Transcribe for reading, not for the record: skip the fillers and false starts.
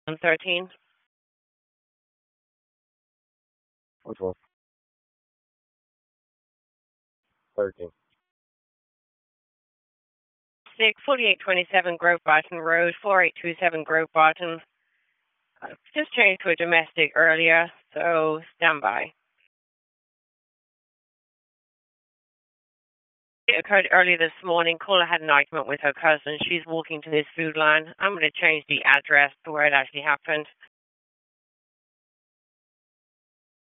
13. Which one? 13. 4827 Grove Bottom Road, 4827 Grove Bottom. Just changed to a domestic earlier, so stand by. It occurred early this morning. Caller had an argument with her cousin. She's walking to this food line. I'm going to change the address to where it actually happened.